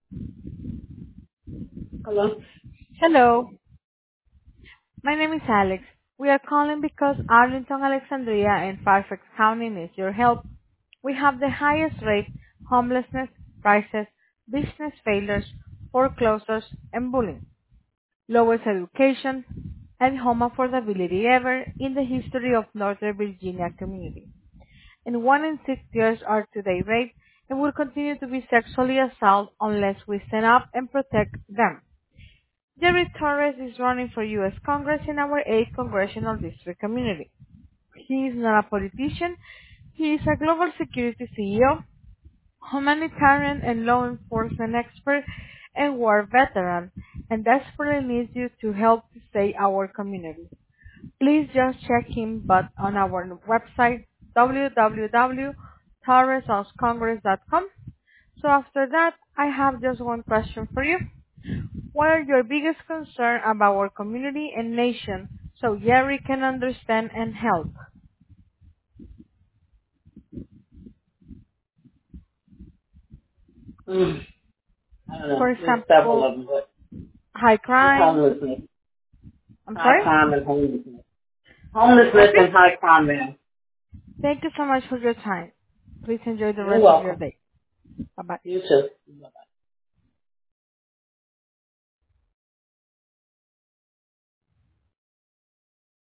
Hello? Hello, my name is Alex. We are calling because Arlington, Alexandria, and Fairfax County needs your help. We have the highest rate homelessness, crisis, business failures, foreclosures, and bullying, lowest education, and home affordability ever in the history of Northern Virginia community. And 1 in 6 girls are today raped and will continue to be sexually assaulted unless we stand up and protect them. Jerry Torres is running for U.S. Congress in our 8th Congressional District community. He is not a politician. He is a global security CEO, humanitarian and law enforcement expert, and war veteran, and desperately needs you to help to save our community. Please just check him but on our website www.torrescongress.com. So after that, I have just one question for you. What are your biggest concerns about our community and nation so Jerry can understand and help? Mm, I don't know. For There's several example, of them, but high it's crime. homelessness. I'm High sorry? crime and homelessness. Homelessness Repeat? and high crime, man. Thank you so much for your time. Please enjoy the You're rest of your welcome. day. Bye-bye. You too.